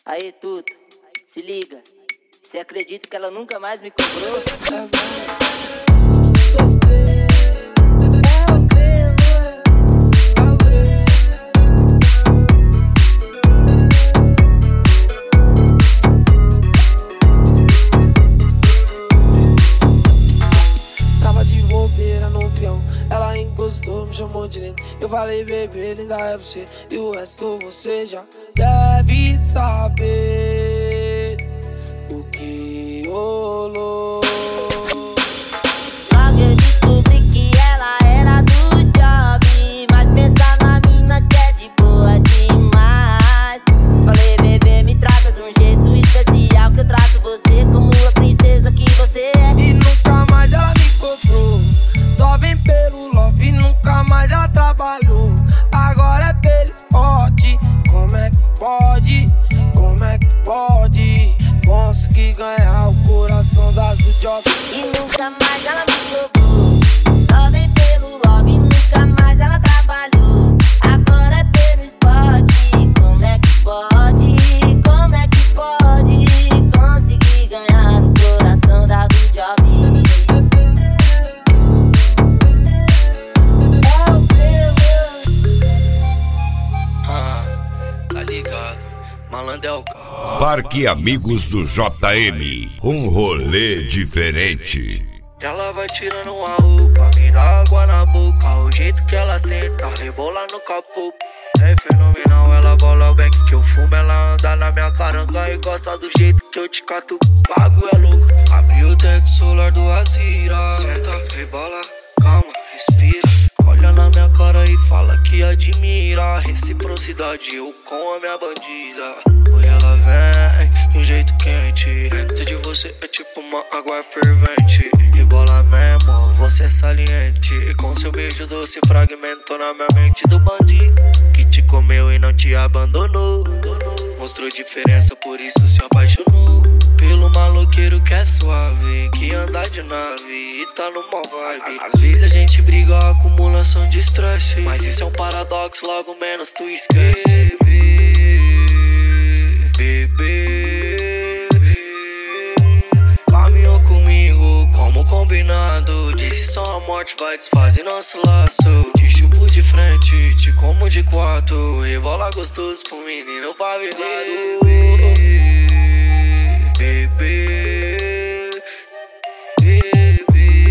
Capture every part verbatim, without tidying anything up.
Aí, Tuto, se liga. Cê acredita que ela nunca mais me cobrou? Tava de bobeira no peão, ela encostou, me chamou de lindo. Eu falei, bebê, linda é você, e o resto você já deve saber o que rolou. Logo eu descobri que ela era do job, mas pensa na mina que é de boa demais. Falei, bebê, me trata de um jeito especial, que eu trato você como a princesa que você é. E nunca mais ela me cobrou, só vem pelo love, nunca mais ela trabalhou. Agora é pelo esporte, como é que pode, como é que pode conseguir ganhar o coração das do job? E nunca mais ela me cobrou, só vem pelo love, nunca mais ela trabalhou. Agora é pelo esporte, como é que pode, como é que pode conseguir ganhar o coração da do job? Ah, tá ligado, malandro é o cara. Parque Amigos do J M, um rolê diferente. Ela vai tirando uma roupa, me dá água na boca. O jeito que ela senta, rebola no capô. É fenomenal, ela bola o beck que eu fumo. Ela anda na minha caranga e gosta do jeito que eu te cato. Pago é louco, abri o teto solar do Azira. Senta, rebola, calma, respira. Olha na minha cara e fala que admira. Reciprocidade, eu com a minha bandida. Oi, ela vem de um jeito quente. Dentro de você é tipo uma água fervente. Rebola mesmo, você é saliente. E com seu beijo doce fragmentou na minha mente do bandido que te comeu e não te abandonou. Mostrou diferença, por isso se apaixonou pelo maloqueiro que é suave, que anda de nave e tá numa vibe. Às vezes a gente briga, acumulação de estresse, mas isso é um paradoxo, logo menos tu esquece. Bebê, bebê, caminhou comigo como combinado. Disse só a morte vai desfazer nosso laço. Te chupo de frente, te como de quatro. Rebola gostoso pro menino favelado. Bebê, bebê,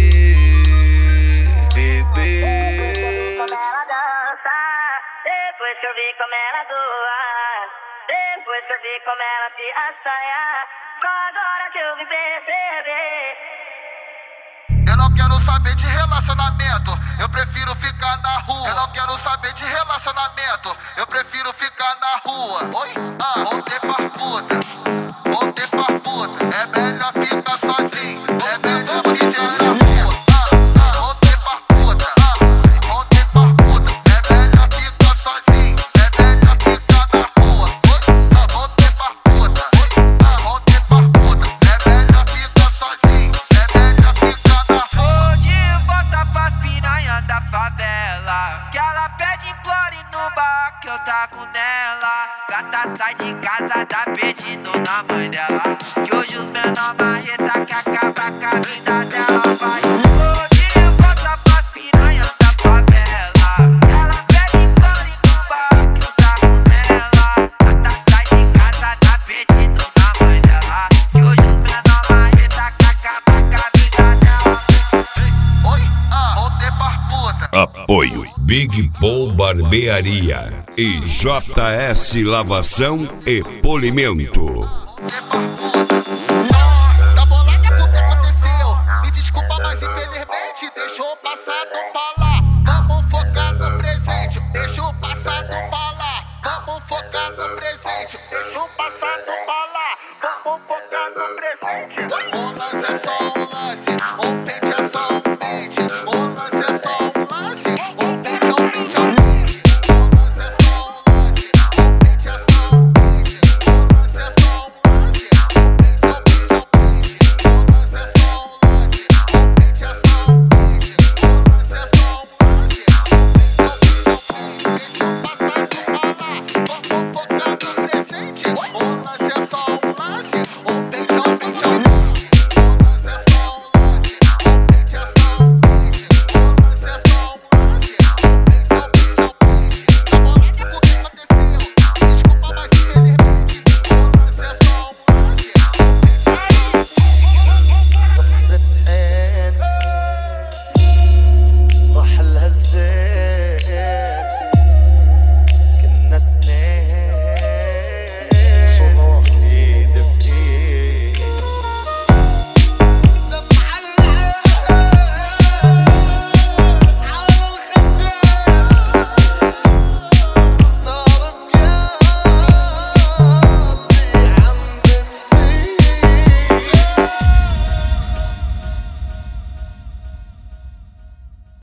bebê. Como ela dança, depois que eu vi como ela zoa, depois que eu vi como ela se assanha, só agora que eu vim perceber. Eu não quero saber de relacionamento, eu prefiro ficar na rua. Eu não quero saber de relacionamento, eu prefiro ficar na rua. Oi? Ah, voltei pra puta, voltei pra puta. É melhor ficar sozinho, é melhor viver na rua. Ah, ah, voltei pra puta, ah, voltei pra puta. É melhor ficar sozinho, é melhor ficar na rua. Oi? Ah, voltei pra puta, oi? Ah, voltei pra puta. É melhor ficar sozinho, é melhor ficar na rua. Hoje volta pras piranha da favela, que ela pede implore no bar que eu taco nela. Gata sai de casa, dá pedido na mãe dela, que hoje os menor marreta que acaba com a vida dela. Vai hoje volta pras piranha da favela, que ela pede implore no bar que eu taco nela. Gata sai de casa, dá pedido na mãe dela, que hoje os menor marreta que acaba com a vida dela. Oi? Ah, voltei pra puta. Apoio Big Paul Barbearia e J S Lavação e Polimento. Voltei pra puta. Ah, tá bolada com o que aconteceu. Me desculpa, mas infelizmente deixou o passado pra lá. Vamos focar no presente. Deixa o passado pra lá. Vamos focar no presente. Deixa o passado pra lá. Vamos focar no presente. O lance é só um lance. O pente é só um